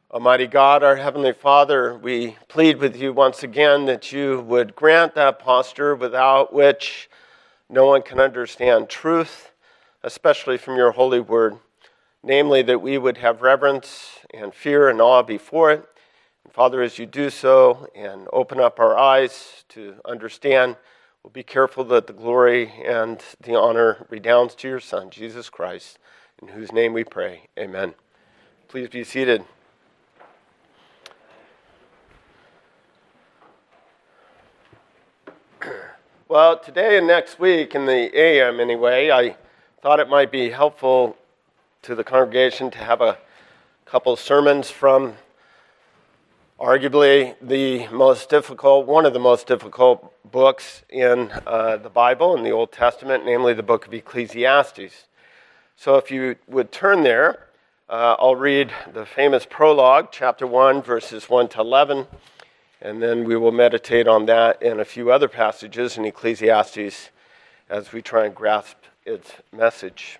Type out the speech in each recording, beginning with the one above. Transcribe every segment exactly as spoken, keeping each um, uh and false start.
Almighty God, our Heavenly Father, we plead with you once again that you would grant that posture without which no one can understand truth, especially from your holy word, namely that we would have reverence and fear and awe before it. And Father, as you do so and open up our eyes to understand, we'll be careful that the glory and the honor redounds to your Son, Jesus Christ, in whose name we pray. Amen. Please be seated. Well, today and next week, in the A M anyway, I thought it might be helpful to the congregation to have a couple sermons from arguably the most difficult, one of the most difficult books in uh, the Bible, in the Old Testament, namely the book of Ecclesiastes. So if you would turn there, uh, I'll read the famous prologue, chapter one, verses one to eleven, and then we will meditate on that and a few other passages in Ecclesiastes as we try and grasp its message.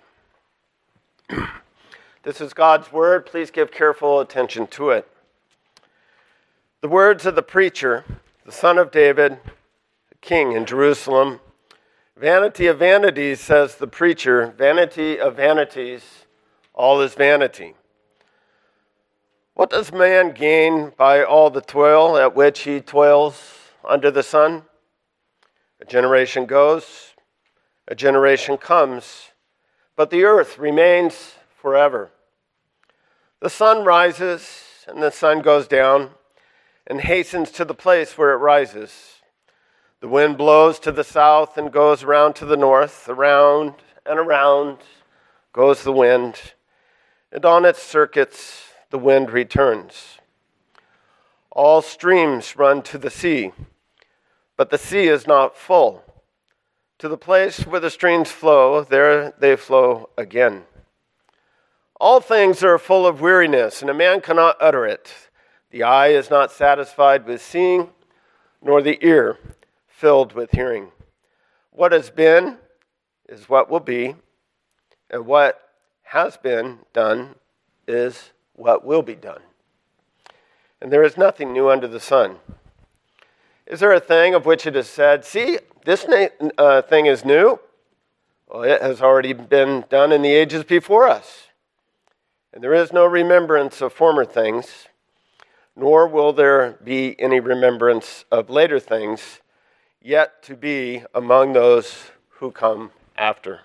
This is God's word. Please give careful attention to it. The words of the preacher, the son of David, king in Jerusalem. Vanity of vanities, says the preacher, vanity of vanities, all is vanity. What does man gain by all the toil at which he toils under the sun? A generation goes, a generation comes, but the earth remains forever. The sun rises and the sun goes down and hastens to the place where it rises. The wind blows to the south and goes around to the north. Around and around goes the wind, and on its circuits the wind returns. All streams run to the sea, but the sea is not full. To the place where the streams flow, there they flow again. All things are full of weariness, and a man cannot utter it. The eye is not satisfied with seeing, nor the ear filled with hearing. What has been is what will be, and what has been done is what will be done. And there is nothing new under the sun. Is there a thing of which it is said, see, this na- uh, thing is new? Well, it has already been done in the ages before us. And there is no remembrance of former things, nor will there be any remembrance of later things, yet to be among those who come after.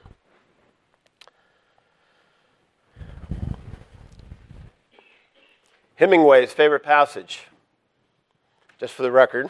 Hemingway's favorite passage, just for the record.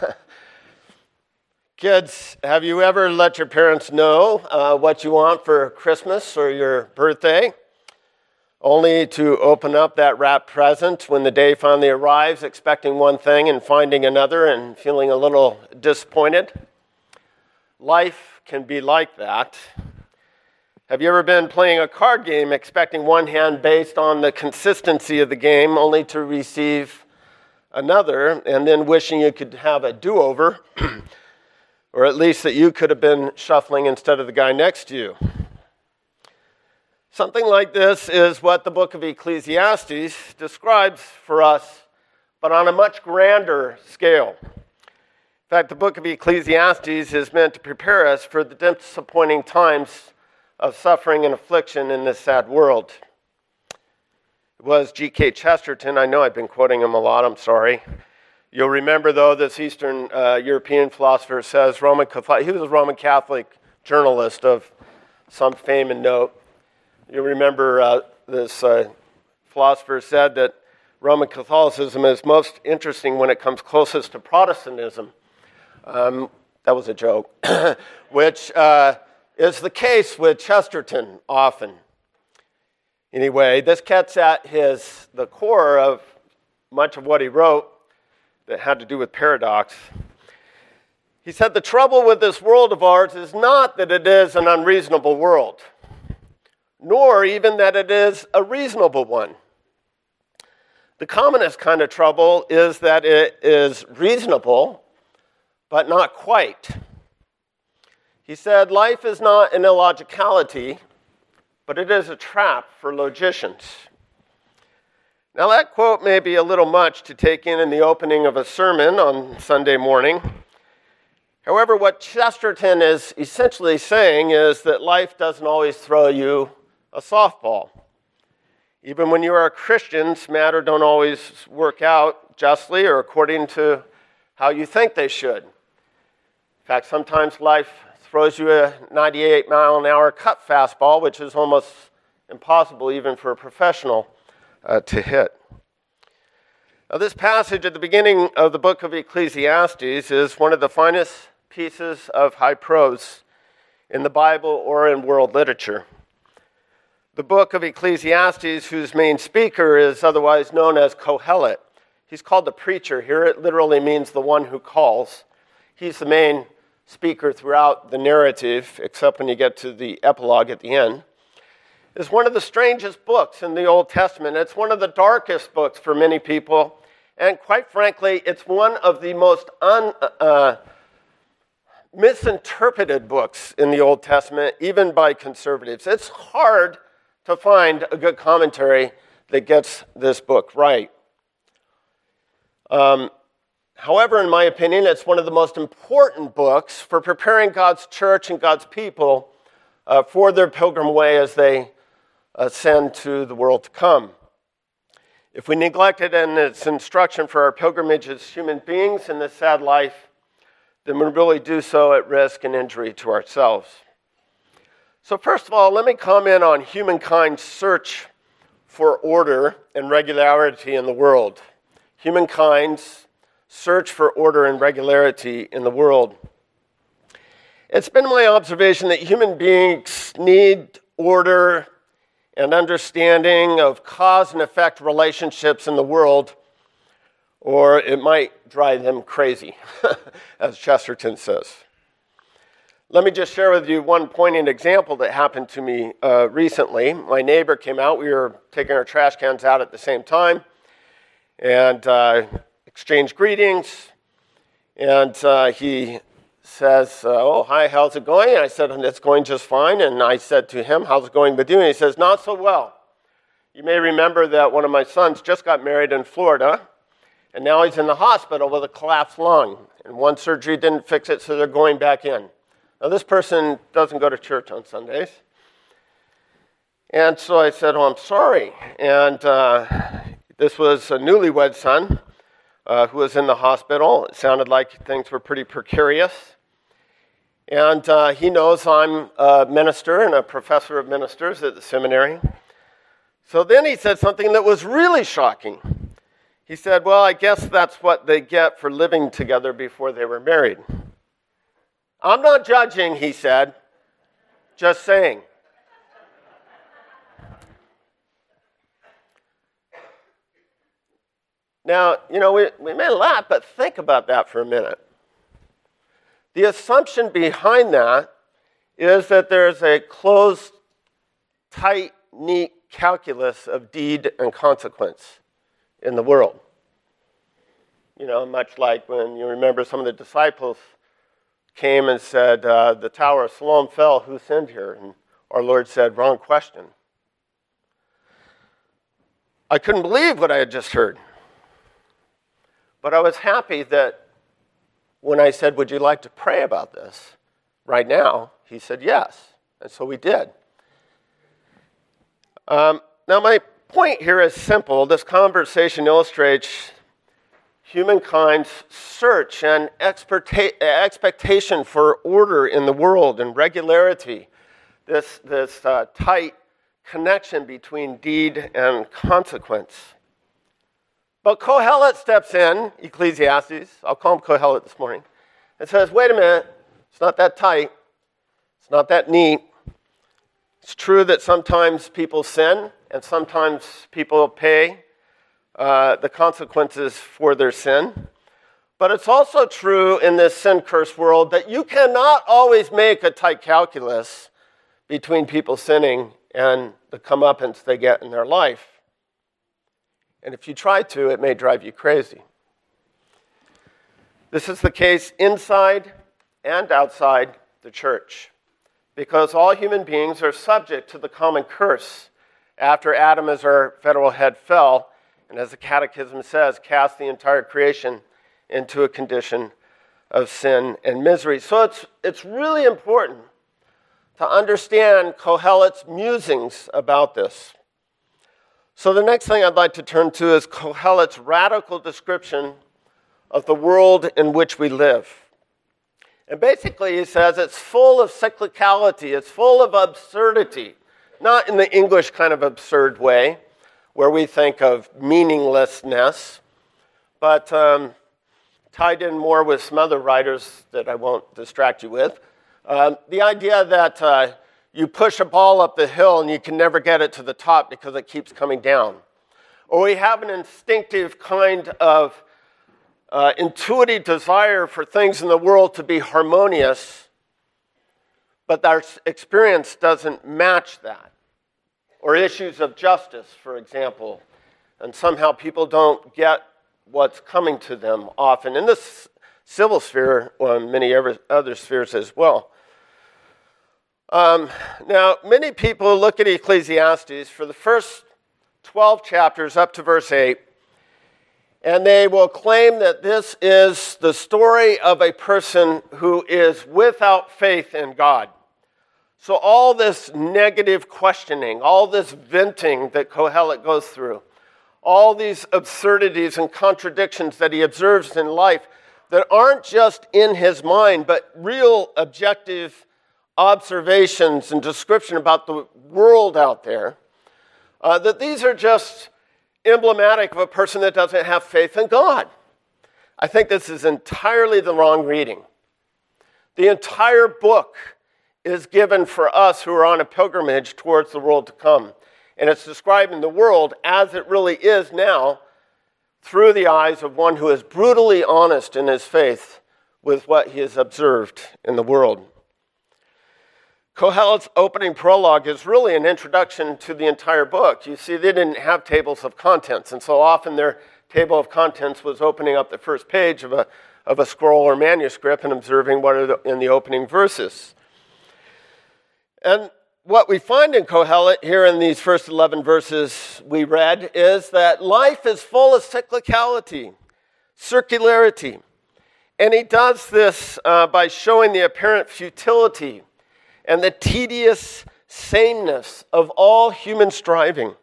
Kids, have you ever let your parents know uh, what you want for Christmas or your birthday, only to open up that wrapped present when the day finally arrives, expecting one thing and finding another and feeling a little disappointed? Life can be like that. Have you ever been playing a card game expecting one hand based on the consistency of the game, only to receive another, and then wishing you could have a do-over, or at least that you could have been shuffling instead of the guy next to you? Something like this is what the book of Ecclesiastes describes for us, but on a much grander scale. In fact, the book of Ecclesiastes is meant to prepare us for the disappointing times of suffering and affliction in this sad world. It was G K Chesterton. I know I've been quoting him a lot. I'm sorry. You'll remember, though, this Eastern uh, European philosopher says Roman Catholic. He was a Roman Catholic journalist of some fame and note. You remember uh, this uh, philosopher said that Roman Catholicism is most interesting when it comes closest to Protestantism. Um, that was a joke. Which uh, is the case with Chesterton often. Anyway, this gets at his the core of much of what he wrote that had to do with paradox. He said, the trouble with this world of ours is not that it is an unreasonable world, nor even that it is a reasonable one. The commonest kind of trouble is that it is reasonable, but not quite. He said, life is not an illogicality, but it is a trap for logicians. Now that quote may be a little much to take in in the opening of a sermon on Sunday morning. However, what Chesterton is essentially saying is that life doesn't always throw you a softball. Even when you are a Christian, matters don't always work out justly or according to how you think they should. In fact, sometimes life throws you a ninety-eight mile an hour cut fastball, which is almost impossible even for a professional uh, to hit. Now, this passage at the beginning of the book of Ecclesiastes is one of the finest pieces of high prose in the Bible or in world literature. The book of Ecclesiastes, whose main speaker is otherwise known as Kohelet. He's called the preacher here. It literally means the one who calls. He's the main speaker throughout the narrative, except when you get to the epilogue at the end. It's one of the strangest books in the Old Testament. It's one of the darkest books for many people. And quite frankly, it's one of the most un, uh, misinterpreted books in the Old Testament, even by conservatives. It's hard to find a good commentary that gets this book right. Um, however, in my opinion, it's one of the most important books for preparing God's church and God's people uh, for their pilgrim way as they ascend to the world to come. If we neglect it and its instruction for our pilgrimage as human beings in this sad life, then we really do so at risk and injury to ourselves. So first of all, let me comment on humankind's search for order and regularity in the world. Humankind's search for order and regularity in the world. It's been my observation that human beings need order and understanding of cause and effect relationships in the world, or it might drive them crazy, as Chesterton says. Let me just share with you one poignant example that happened to me uh, recently. My neighbor came out. We were taking our trash cans out at the same time and uh, exchanged greetings. And uh, he says, uh, oh, hi, how's it going? And I said, it's going just fine. And I said to him, how's it going with you? And he says, not so well. You may remember that one of my sons just got married in Florida, and now he's in the hospital with a collapsed lung. And one surgery didn't fix it, so they're going back in. Now, this person doesn't go to church on Sundays. And so I said, oh, I'm sorry. And uh, this was a newlywed son uh, who was in the hospital. It sounded like things were pretty precarious. And uh, he knows I'm a minister and a professor of ministers at the seminary. So then he said something that was really shocking. He said, well, I guess that's what they get for living together before they were married. I'm not judging, he said, just saying. Now, you know, we, we may laugh, but think about that for a minute. The assumption behind that is that there's a closed, tight, neat calculus of deed and consequence in the world. You know, much like when you remember some of the disciples came and said, uh, the Tower of Siloam fell, who sinned here? And our Lord said, wrong question. I couldn't believe what I had just heard. But I was happy that when I said, would you like to pray about this right now? He said, yes. And so we did. Um, now, my point here is simple. This conversation illustrates humankind's search and experta- expectation for order in the world and regularity, this, this uh, tight connection between deed and consequence. But Kohelet steps in, Ecclesiastes, I'll call him Kohelet this morning, and says, wait a minute, it's not that tight, it's not that neat. It's true that sometimes people sin, and sometimes people pay uh, the consequences for their sin. But it's also true in this sin-cursed world that you cannot always make a tight calculus between people sinning and the comeuppance they get in their life. And if you try to, it may drive you crazy. This is the case inside and outside the church, because all human beings are subject to the common curse after Adam as our federal head fell And as the Catechism says, cast the entire creation into a condition of sin and misery. So it's, it's really important to understand Kohelet's musings about this. So the next thing I'd like to turn to is Kohelet's radical description of the world in which we live. And basically he says it's full of cyclicality, it's full of absurdity, not in the English kind of absurd way, where we think of meaninglessness, but um, tied in more with some other writers that I won't distract you with. Um, the idea that uh, you push a ball up the hill and you can never get it to the top because it keeps coming down. Or we have an instinctive kind of uh, intuitive desire for things in the world to be harmonious, but our experience doesn't match that. Or issues of justice, for example, and somehow people don't get what's coming to them often in the civil sphere, or in many other spheres as well. Um, now, many people look at Ecclesiastes for the first twelve chapters up to verse eight, and they will claim that this is the story of a person who is without faith in God. So all this negative questioning, all this venting that Kohelet goes through, all these absurdities and contradictions that he observes in life that aren't just in his mind, but real objective observations and description about the world out there, uh, that these are just emblematic of a person that doesn't have faith in God. I think this is entirely the wrong reading. The entire book is given for us who are on a pilgrimage towards the world to come. And it's describing the world as it really is now through the eyes of one who is brutally honest in his faith with what he has observed in the world. Kohelet's opening prologue is really an introduction to the entire book. You see, they didn't have tables of contents, and so often their table of contents was opening up the first page of a, of a scroll or manuscript and observing what are the, in the opening verses. And what we find in Kohelet here in these first eleven verses we read is that life is full of cyclicality, circularity. And he does this uh, by showing the apparent futility and the tedious sameness of all human striving.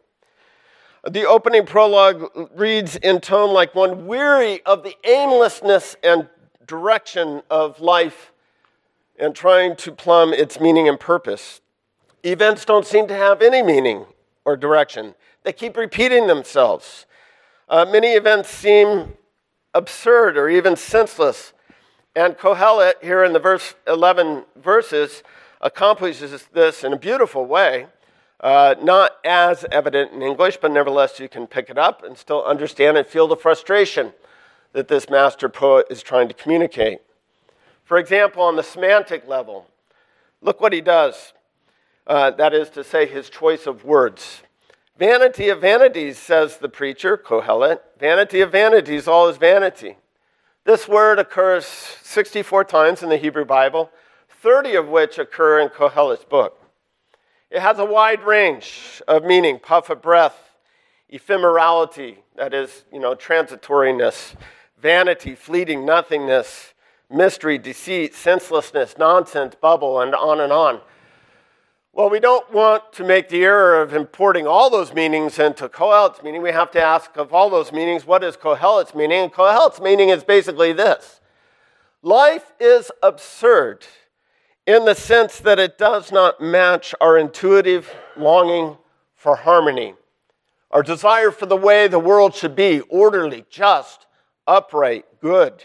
The opening prologue reads in tone like one weary of the aimlessness and direction of life and trying to plumb its meaning and purpose. Events don't seem to have any meaning or direction. They keep repeating themselves. Uh, many events seem absurd or even senseless. And Kohelet, here in the verse eleven verses, accomplishes this in a beautiful way, uh, not as evident in English, but nevertheless you can pick it up and still understand and feel the frustration that this master poet is trying to communicate. For example, on the semantic level, look what he does. Uh, that is to say, his choice of words. Vanity of vanities, says the preacher, Kohelet. Vanity of vanities, all is vanity. This word occurs sixty-four times in the Hebrew Bible, thirty of which occur in Kohelet's book. It has a wide range of meaning: puff of breath, ephemerality, that is, you know, transitoriness, vanity, fleeting nothingness, mystery, deceit, senselessness, nonsense, bubble, and on and on. Well, we don't want to make the error of importing all those meanings into Kohelet's meaning. We have to ask, of all those meanings, what is Kohelet's meaning? And Kohelet's meaning is basically this: life is absurd in the sense that it does not match our intuitive longing for harmony, our desire for the way the world should be, orderly, just, upright, good.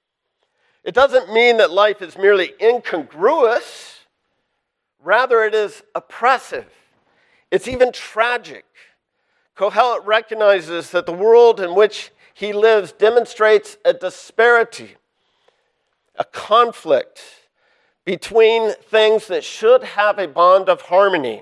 It doesn't mean that life is merely incongruous. Rather, it is oppressive. It's even tragic. Kohelet recognizes that the world in which he lives demonstrates a disparity, a conflict between things that should have a bond of harmony,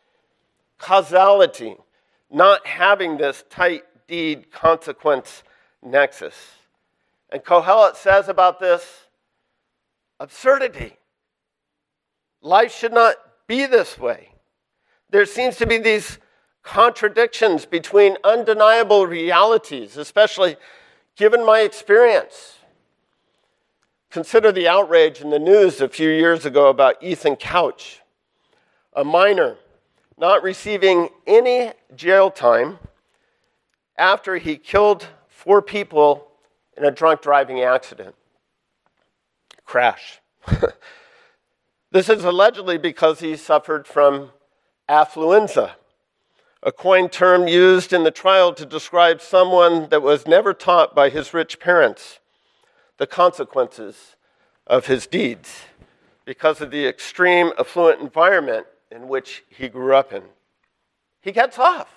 causality, not having this tight deed-consequence nexus. And Kohelet says about this, absurdity. Life should not be this way. There seems to be these contradictions between undeniable realities, especially given my experience. Consider the outrage in the news a few years ago about Ethan Couch, a minor not receiving any jail time after he killed four people in a drunk driving accident. Crash. This is allegedly because he suffered from affluenza, a coined term used in the trial to describe someone that was never taught by his rich parents the consequences of his deeds because of the extreme affluent environment in which he grew up in. He gets off.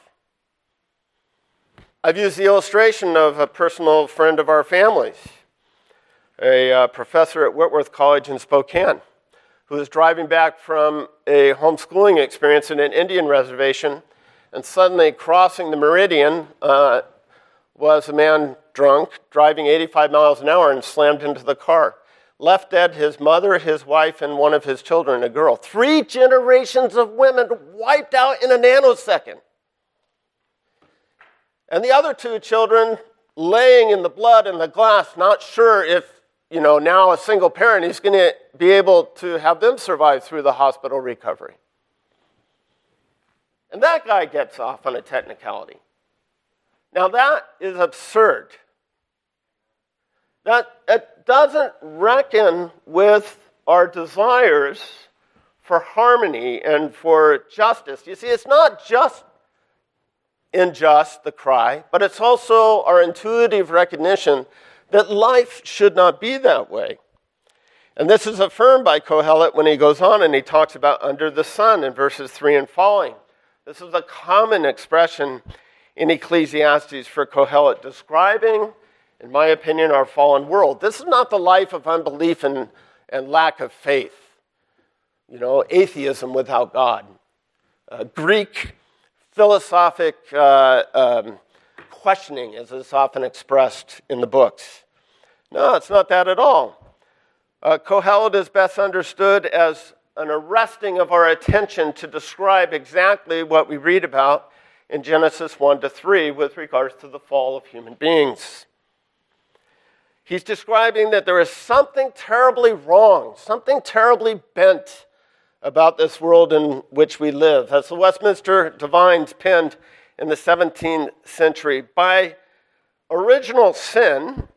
I've used the illustration of a personal friend of our family's, a uh, professor at Whitworth College in Spokane, who was driving back from a homeschooling experience in an Indian reservation, and suddenly crossing the meridian uh, was a man drunk, driving eighty-five miles an hour, and slammed into the car. Left dead his mother, his wife, and one of his children, a girl. Three generations of women wiped out in a nanosecond. And the other two children laying in the blood and the glass, not sure if, you know, now a single parent, he's going to be able to have them survive through the hospital recovery. And that guy gets off on a technicality. Now that is absurd. That it doesn't reckon with our desires for harmony and for justice. You see, it's not just unjust, the cry, but it's also our intuitive recognition that life should not be that way. And this is affirmed by Kohelet when he goes on and he talks about under the sun in verses three and following. This is a common expression in Ecclesiastes for Kohelet, describing, in my opinion, our fallen world. This is not the life of unbelief and, and lack of faith. You know, atheism without God. Uh, Greek philosophic uh, um, questioning, as is often expressed in the books. No, it's not that at all. Uh, Kohelet is best understood as an arresting of our attention to describe exactly what we read about in Genesis one to three with regards to the fall of human beings. He's describing that there is something terribly wrong, something terribly bent about this world in which we live. As the Westminster Divines penned in the seventeenth century, by original sin,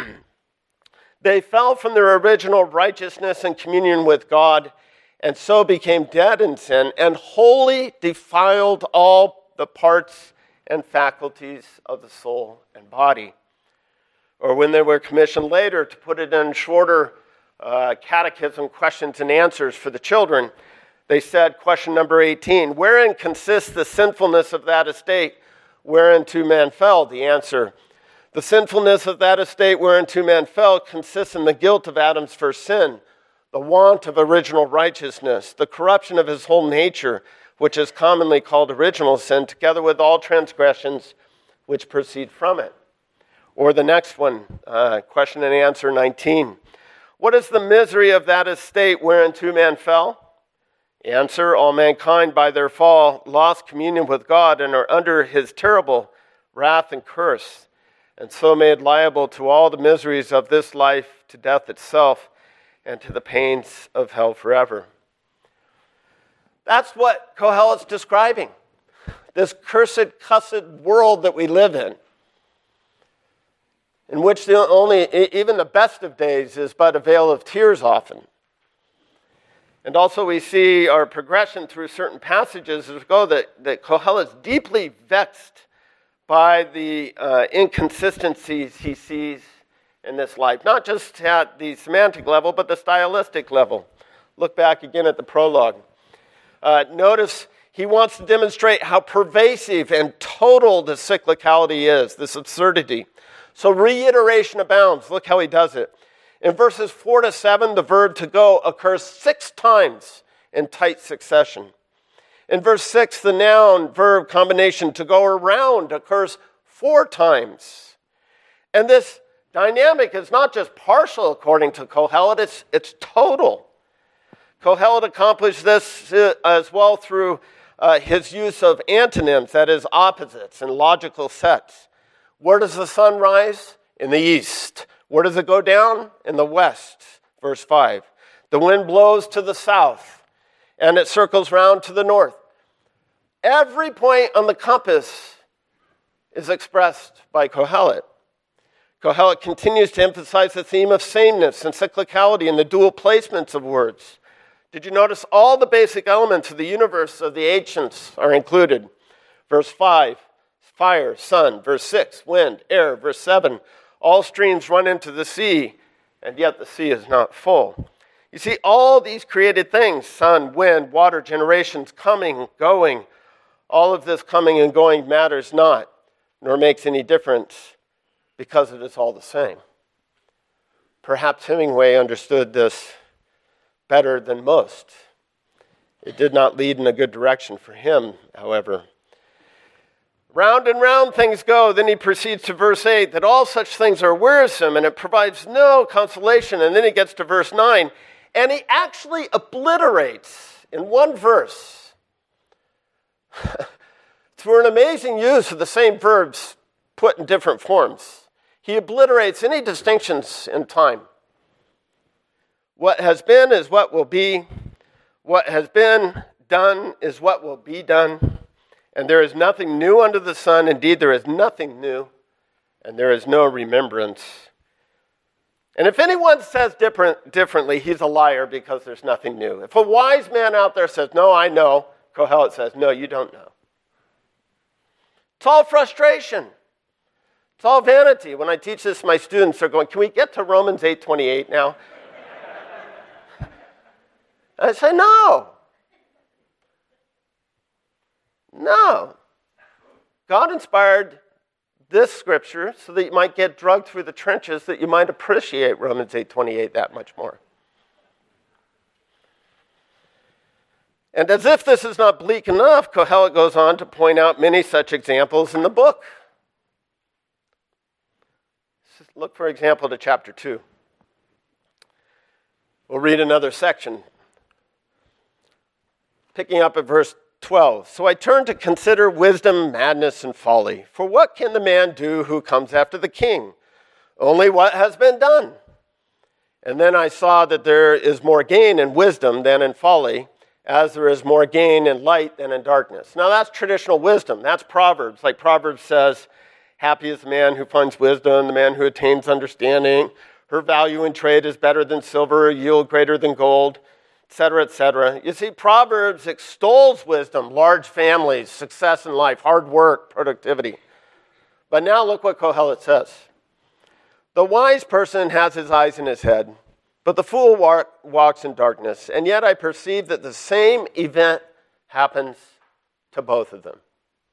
they fell from their original righteousness and communion with God, and so became dead in sin, and wholly defiled all the parts and faculties of the soul and body. Or when they were commissioned later to put it in shorter uh, catechism questions and answers for the children, they said, question number eighteen, wherein consists the sinfulness of that estate whereinto man fell? The answer, the sinfulness of that estate whereinto man fell consists in the guilt of Adam's first sin, the want of original righteousness, the corruption of his whole nature, which is commonly called original sin, together with all transgressions which proceed from it. Or the next one, uh, question and answer nineteen. What is the misery of that estate whereinto man fell? Answer, all mankind by their fall lost communion with God and are under his terrible wrath and curse, and so made liable to all the miseries of this life, to death itself, and to the pains of hell forever. That's what Kohelet's describing. This cursed, cussed world that we live in, in which the only, even the best of days is but a veil of tears often. And also we see our progression through certain passages as we go that, that Kohelet's deeply vexed by the uh, inconsistencies he sees in this life. Not just at the semantic level, but the stylistic level. Look back again at the prologue. Uh, notice he wants to demonstrate how pervasive and total the cyclicality is, this absurdity. So reiteration abounds. Look how he does it. In verses four to seven, the verb to go occurs six times in tight succession. In verse six, the noun-verb combination to go around occurs four times. And this dynamic is not just partial, according to Kohelet, it's, it's total. Kohelet accomplished this as well through uh, his use of antonyms, that is, opposites and logical sets. Where does the sun rise? In the east. Where does it go down? In the west. Verse five. The wind blows to the south, and it circles round to the north. Every point on the compass is expressed by Kohelet. Kohelet continues to emphasize the theme of sameness and cyclicality and the dual placements of words. Did you notice all the basic elements of the universe of the ancients are included? Verse five, fire, sun. Verse six, wind, air. Verse seven, all streams run into the sea, and yet the sea is not full. You see, all these created things, sun, wind, water, generations, coming, going, all of this coming and going matters not, nor makes any difference, because it is all the same. Perhaps Hemingway understood this better than most. It did not lead in a good direction for him, however. Round and round things go. Then he proceeds to verse eight, that all such things are wearisome, and it provides no consolation. And then he gets to verse nine, and he actually obliterates in one verse, through an amazing use of the same verbs put in different forms, he obliterates any distinctions in time. What has been is what will be. What has been done is what will be done. And there is nothing new under the sun. Indeed, there is nothing new, and there is no remembrance. And if anyone says different, differently, he's a liar, because there's nothing new. If a wise man out there says, no, I know, Kohelet says, no, you don't know. It's all frustration. It's all vanity. When I teach this, my students are going, can we get to Romans eight twenty-eight now? I say, no. No. God inspired this scripture so that you might get drugged through the trenches, that you might appreciate Romans eight twenty-eight that much more. And as if this is not bleak enough, Kohelet goes on to point out many such examples in the book. Look, for example, to chapter two. We'll read another section. Picking up at verse twelve. So I turned to consider wisdom, madness, and folly. For what can the man do who comes after the king? Only what has been done. And then I saw that there is more gain in wisdom than in folly, as there is more gain in light than in darkness. Now that's traditional wisdom. That's Proverbs. Like Proverbs says, happy is the man who finds wisdom, the man who attains understanding. Her value in trade is better than silver, a yield greater than gold, et cetera, et cetera. You see, Proverbs extols wisdom, large families, success in life, hard work, productivity. But now look what Kohelet says. The wise person has his eyes in his head, but the fool walk, walks in darkness. And yet I perceive that the same event happens to both of them.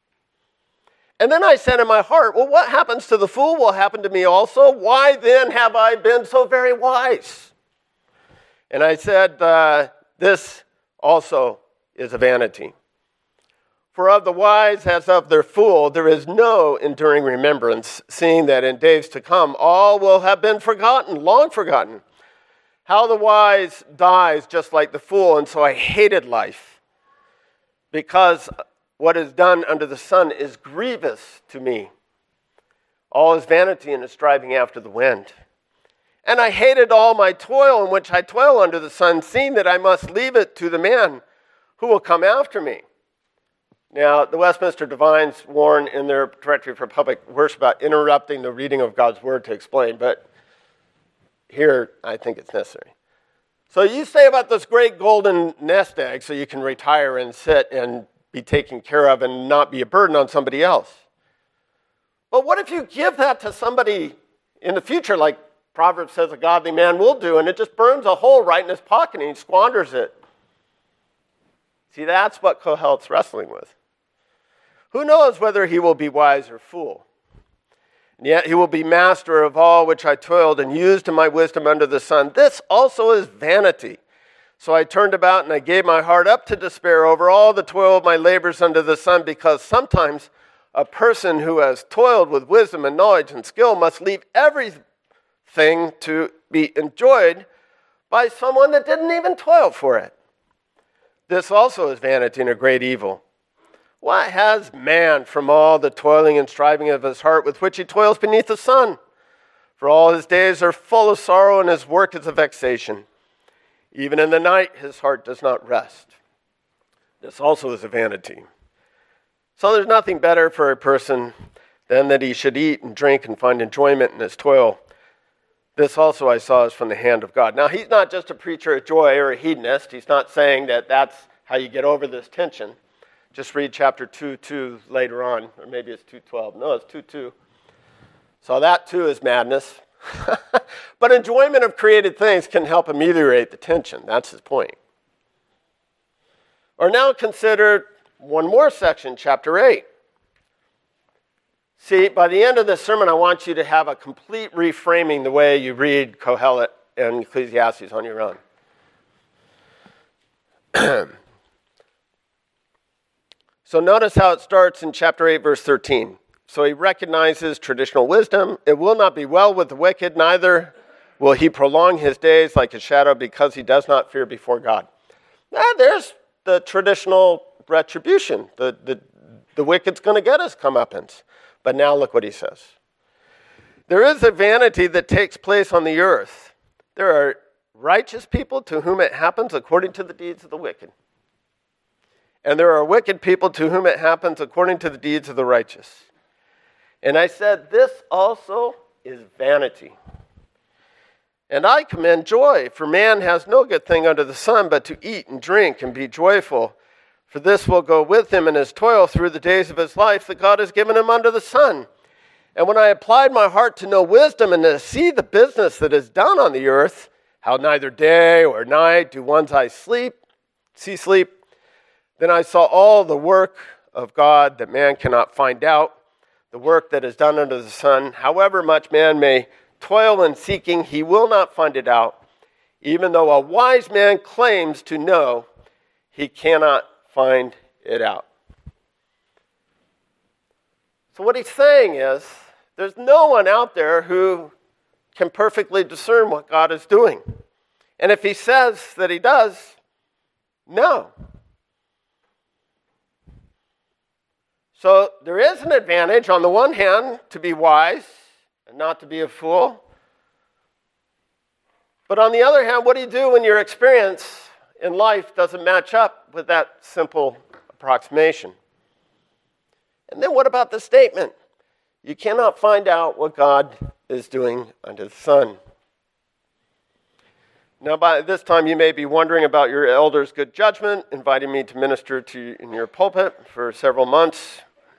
And then I said in my heart, well, what happens to the fool will happen to me also. Why then have I been so very wise? And I said, uh, this also is a vanity. For of the wise as of their fool, there is no enduring remembrance, seeing that in days to come all will have been forgotten, long forgotten. How the wise dies just like the fool, and so I hated life, because what is done under the sun is grievous to me. All is vanity and is striving after the wind. And I hated all my toil in which I toil under the sun, seeing that I must leave it to the man who will come after me. Now, the Westminster Divines warn in their Directory for Public Worship about interrupting the reading of God's Word to explain, but here I think it's necessary. So you say about this great golden nest egg so you can retire and sit and be taken care of and not be a burden on somebody else. But what if you give that to somebody in the future, like Proverbs says a godly man will do, and it just burns a hole right in his pocket and he squanders it? See, that's what Kohelet's wrestling with. Who knows whether he will be wise or fool? And yet he will be master of all which I toiled and used in my wisdom under the sun. This also is vanity. So I turned about and I gave my heart up to despair over all the toil of my labors under the sun, because sometimes a person who has toiled with wisdom and knowledge and skill must leave everything to be enjoyed by someone that didn't even toil for it. This also is vanity and a great evil. What has man from all the toiling and striving of his heart with which he toils beneath the sun? For all his days are full of sorrow, and his work is a vexation. Even in the night his heart does not rest. This also is a vanity. So there's nothing better for a person than that he should eat and drink and find enjoyment in his toil. This also I saw is from the hand of God. Now, he's not just a preacher of joy or a hedonist. He's not saying that that's how you get over this tension. Just read chapter two two later on, or maybe it's two twelve. No, it's two two. So that too is madness. But enjoyment of created things can help ameliorate the tension. That's his point. Or now consider one more section, chapter eight. See, by the end of this sermon, I want you to have a complete reframing the way you read Kohelet and Ecclesiastes on your own. So notice how it starts in chapter eight, verse thirteen. So he recognizes traditional wisdom. It will not be well with the wicked, neither will he prolong his days like a shadow, because he does not fear before God. Now, there's the traditional retribution. The, the, the wicked's going to get his comeuppance. But now look what he says. There is a vanity that takes place on the earth. There are righteous people to whom it happens according to the deeds of the wicked. And there are wicked people to whom it happens according to the deeds of the righteous. And I said, this also is vanity. And I commend joy, for man has no good thing under the sun but to eat and drink and be joyful. For this will go with him in his toil through the days of his life that God has given him under the sun. And when I applied my heart to know wisdom and to see the business that is done on the earth, how neither day or night do one's eyes sleep, see sleep, then I saw all the work of God that man cannot find out, the work that is done under the sun. However much man may toil in seeking, he will not find it out. Even though a wise man claims to know, he cannot find it out. So what he's saying is, there's no one out there who can perfectly discern what God is doing. And if he says that he does, no. So there is an advantage, on the one hand, to be wise and not to be a fool. But on the other hand, what do you do when your experience in life doesn't match up with that simple approximation? And then what about the statement? You cannot find out what God is doing under the sun. Now, by this time, you may be wondering about your elder's good judgment, inviting me to minister to you in your pulpit for several months.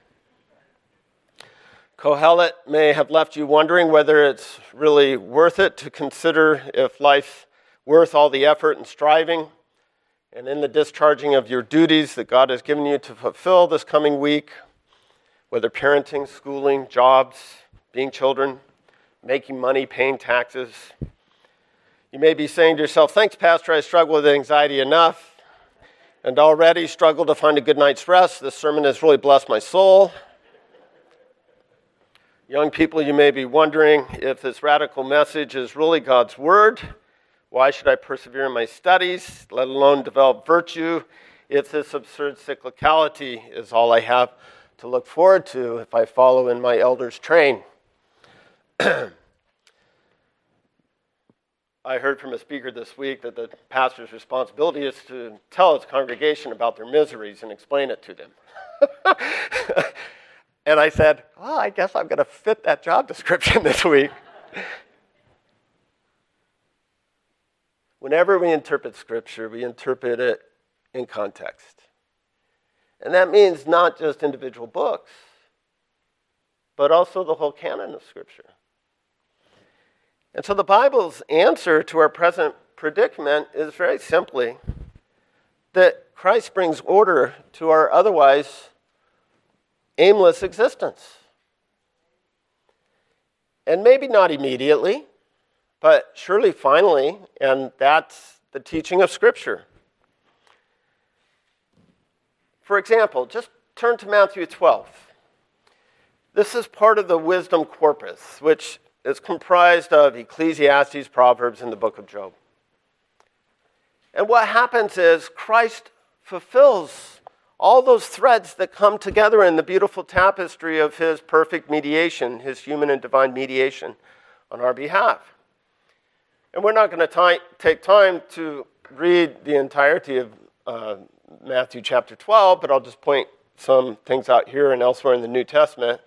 Kohelet may have left you wondering whether it's really worth it to consider if life's worth all the effort and striving, and in the discharging of your duties that God has given you to fulfill this coming week, whether parenting, schooling, jobs, being children, making money, paying taxes. You may be saying to yourself, thanks, Pastor, I struggle with anxiety enough and already struggle to find a good night's rest. This sermon has really blessed my soul. Young people, you may be wondering if this radical message is really God's word. Why should I persevere in my studies, let alone develop virtue, if this absurd cyclicality is all I have to look forward to if I follow in my elder's train? I heard from a speaker this week that the pastor's responsibility is to tell his congregation about their miseries and explain it to them. And I said, well, I guess I'm going to fit that job description this week. Whenever we interpret Scripture, we interpret it in context. And that means not just individual books, but also the whole canon of Scripture. And so the Bible's answer to our present predicament is very simply that Christ brings order to our otherwise aimless existence. And maybe not immediately, but surely finally, and that's the teaching of Scripture. For example, just turn to Matthew twelve. This is part of the wisdom corpus, which is comprised of Ecclesiastes, Proverbs, and the book of Job. And what happens is Christ fulfills All those threads that come together in the beautiful tapestry of his perfect mediation, his human and divine mediation on our behalf. And we're not going to take time to read the entirety of uh, Matthew chapter twelve, but I'll just point some things out here and elsewhere in the New Testament.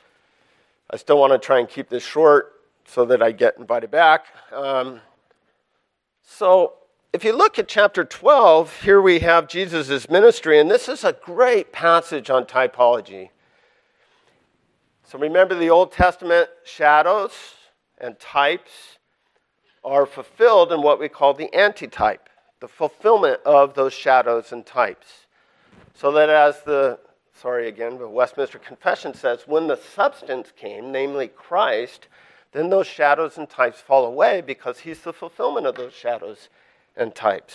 I still want to try and keep this short so that I get invited back. Um, so if you look at chapter twelve, here we have Jesus' ministry, and this is a great passage on typology. So remember, the Old Testament shadows and types are fulfilled in what we call the antitype, the fulfillment of those shadows and types. So that as the, sorry again, the Westminster Confession says, when the substance came, namely Christ, then those shadows and types fall away because he's the fulfillment of those shadows and types.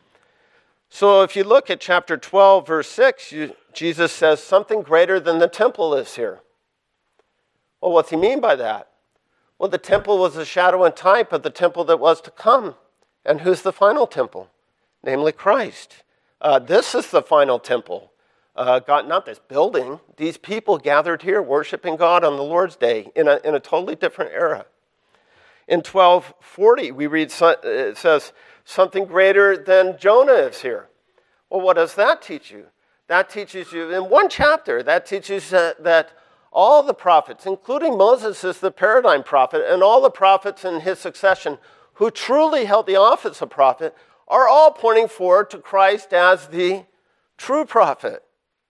So if you look at chapter twelve, verse six, you, Jesus says something greater than the temple is here. Well, what's he mean by that? Well, the temple was a shadow and type of the temple that was to come. And who's the final temple? Namely Christ. Uh, this is the final temple. Uh, God, not this building. These people gathered here worshiping God on the Lord's Day in a, in a totally different era. In twelve forty, we read, it says, something greater than Jonah is here. Well, what does that teach you? That teaches you, in one chapter, that teaches uh, that all the prophets, including Moses is the paradigm prophet, and all the prophets in his succession who truly held the office of prophet, are all pointing forward to Christ as the true prophet.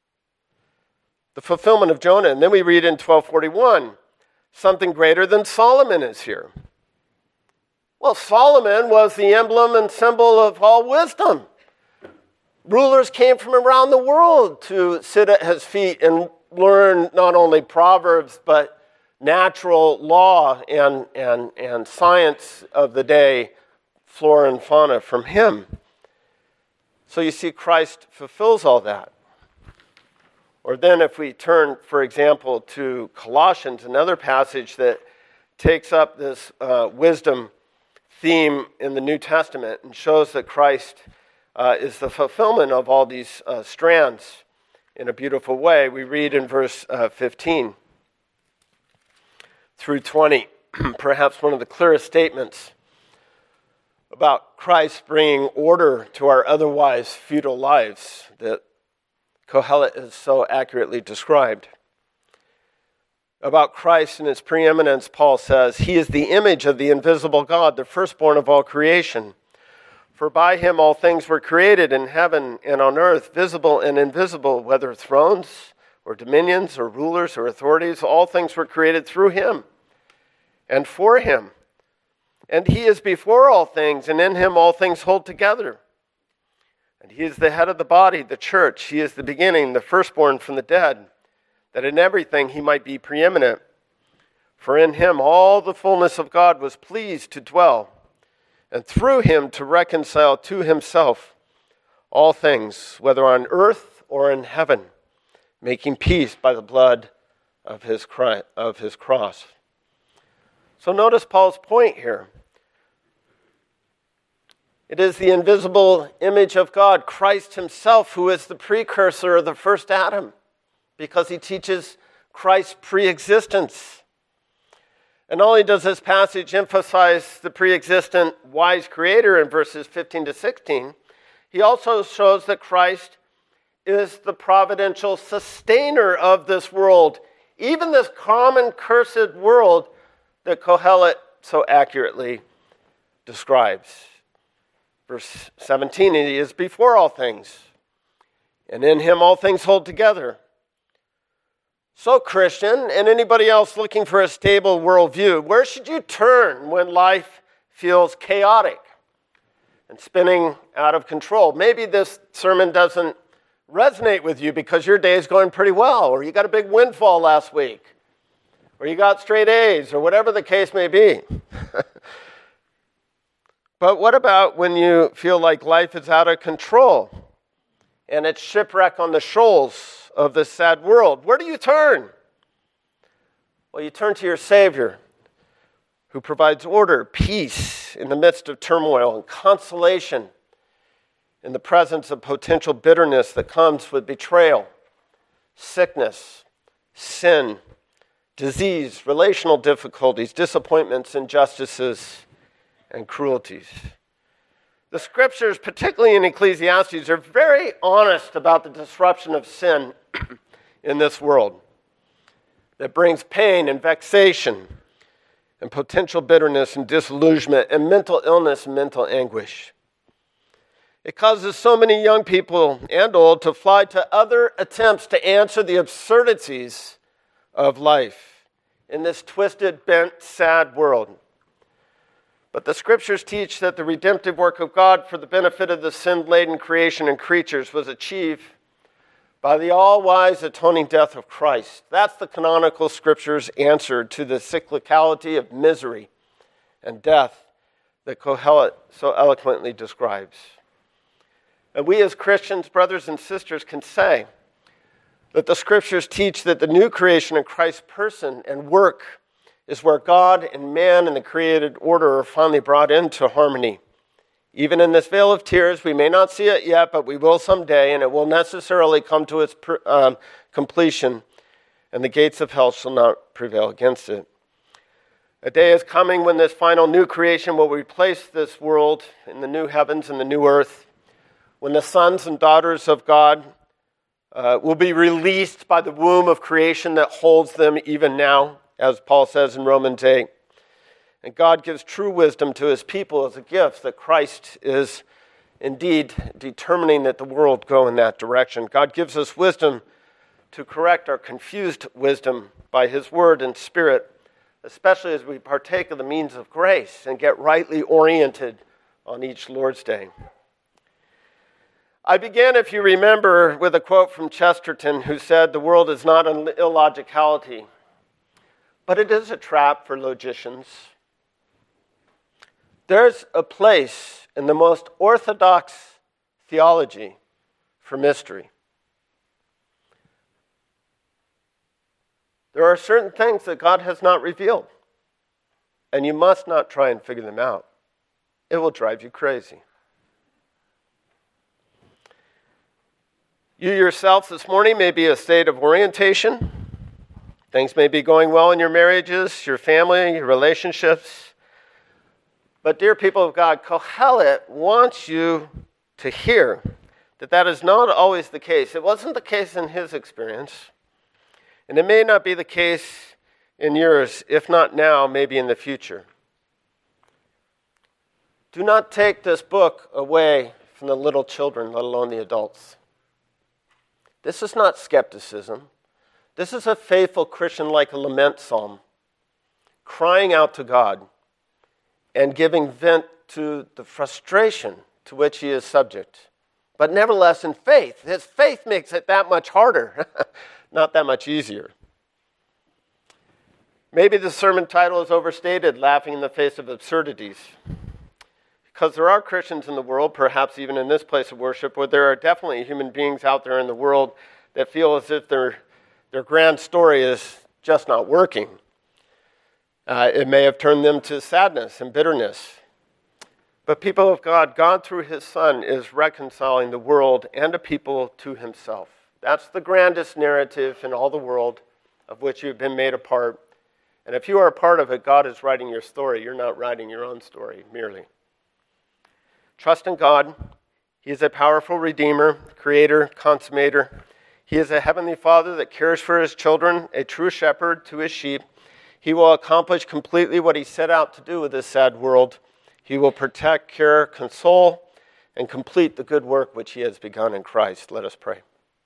The fulfillment of Jonah. And then we read in twelve forty-one, something greater than Solomon is here. Well, Solomon was the emblem and symbol of all wisdom. Rulers came from around the world to sit at his feet and learn not only Proverbs, but natural law and, and, and science of the day, flora and fauna, from him. So you see, Christ fulfills all that. Or then if we turn, for example, to Colossians, another passage that takes up this uh, wisdom theme in the New Testament and shows that Christ uh, is the fulfillment of all these uh, strands in a beautiful way. We read in verse uh, fifteen through twenty, perhaps one of the clearest statements about Christ bringing order to our otherwise futile lives that Kohelet has so accurately described. About Christ and his preeminence, Paul says, he is the image of the invisible God, the firstborn of all creation. For by him all things were created in heaven and on earth, visible and invisible, whether thrones or dominions or rulers or authorities, all things were created through him and for him. And he is before all things, and in him all things hold together. And he is the head of the body, the church. He is the beginning, the firstborn from the dead, that in everything he might be preeminent. For in him all the fullness of God was pleased to dwell, and through him to reconcile to himself all things, whether on earth or in heaven, making peace by the blood of his of his cross. So notice Paul's point here. It is the invisible image of God, Christ himself, who is the precursor of the first Adam, because he teaches Christ's preexistence. And not only does this passage emphasize the preexistent wise creator in verses fifteen to sixteen, he also shows that Christ is the providential sustainer of this world, even this common cursed world that Kohelet so accurately describes. Verse seventeen, he is before all things, and in him all things hold together. So, Christian, and anybody else looking for a stable worldview, where should you turn when life feels chaotic and spinning out of control? Maybe this sermon doesn't resonate with you because your day is going pretty well, or you got a big windfall last week, or you got straight A's, or whatever the case may be. But what about when you feel like life is out of control and it's shipwreck on the shoals of this sad world? Where do you turn? Well, you turn to your Savior, who provides order, peace in the midst of turmoil, and consolation in the presence of potential bitterness that comes with betrayal, sickness, sin, disease, relational difficulties, disappointments, injustices, and cruelties. The scriptures, particularly in Ecclesiastes, are very honest about the disruption of sin in this world that brings pain and vexation and potential bitterness and disillusionment and mental illness and mental anguish. It causes so many young people and old to fly to other attempts to answer the absurdities of life in this twisted, bent, sad world. But the scriptures teach that the redemptive work of God for the benefit of the sin-laden creation and creatures was achieved by the all-wise atoning death of Christ. That's the canonical scriptures' answer to the cyclicality of misery and death that Kohelet so eloquently describes. And we as Christians, brothers and sisters, can say that the scriptures teach that the new creation in Christ's person and work is where God and man and the created order are finally brought into harmony. Even in this vale of tears, we may not see it yet, but we will someday, and it will necessarily come to its um, completion, and the gates of hell shall not prevail against it. A day is coming when this final new creation will replace this world in the new heavens and the new earth, when the sons and daughters of God uh, will be released by the womb of creation that holds them even now, as Paul says in Romans eight. And God gives true wisdom to his people as a gift that Christ is indeed determining that the world go in that direction. God gives us wisdom to correct our confused wisdom by his word and spirit, especially as we partake of the means of grace and get rightly oriented on each Lord's Day. I began, if you remember, with a quote from Chesterton, who said, "The world is not an illogicality, but it is a trap for logicians." There's a place in the most orthodox theology for mystery. There are certain things that God has not revealed, and you must not try and figure them out. It will drive you crazy. You yourself this morning may be in a state of orientation. Things may be going well in your marriages, your family, your relationships. But dear people of God, Kohelet wants you to hear that that is not always the case. It wasn't the case in his experience. And it may not be the case in yours, if not now, maybe in the future. Do not take this book away from the little children, let alone the adults. This is not skepticism. This is a faithful Christian like a lament psalm, crying out to God and giving vent to the frustration to which he is subject. But nevertheless, in faith, his faith makes it that much harder, not that much easier. Maybe the sermon title is overstated, Laughing in the Face of Absurdities. Because there are Christians in the world, perhaps even in this place of worship, where there are definitely human beings out there in the world that feel as if their, their grand story is just not working. Uh, it may have turned them to sadness and bitterness. But people of God, God through his Son is reconciling the world and a people to himself. That's the grandest narrative in all the world of which you've been made a part. And if you are a part of it, God is writing your story. You're not writing your own story merely. Trust in God. He is a powerful Redeemer, Creator, Consummator. He is a Heavenly Father that cares for his children, a true shepherd to his sheep. He will accomplish completely what he set out to do with this sad world. He will protect, care, console, and complete the good work which he has begun in Christ. Let us pray.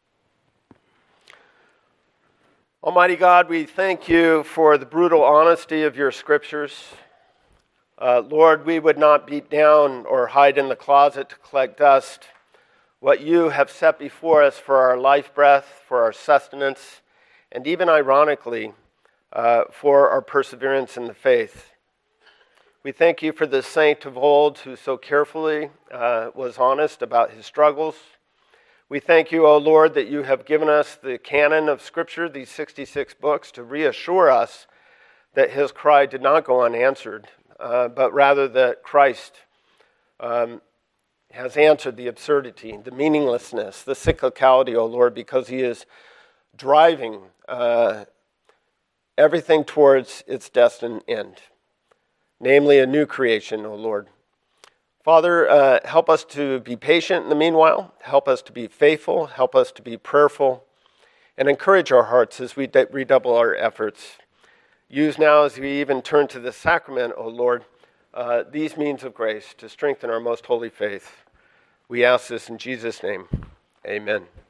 Almighty God, we thank you for the brutal honesty of your scriptures. Uh, Lord, we would not beat down or hide in the closet to collect dust. What you have set before us for our life breath, for our sustenance, and even ironically, uh, for our perseverance in the faith. We thank you for the saint of old who so carefully uh, was honest about his struggles. We thank you, O Lord, that you have given us the canon of Scripture, these sixty-six books, to reassure us that his cry did not go unanswered, uh, but rather that Christ, um, has answered the absurdity, the meaninglessness, the cyclicality, O Lord, because he is driving uh, everything towards its destined end, namely a new creation, O Lord. Father, uh, help us to be patient in the meanwhile. Help us to be faithful. Help us to be prayerful. And encourage our hearts as we de- redouble our efforts. Use now, as we even turn to the sacrament, O Lord, uh, these means of grace to strengthen our most holy faith. We ask this in Jesus' name. Amen.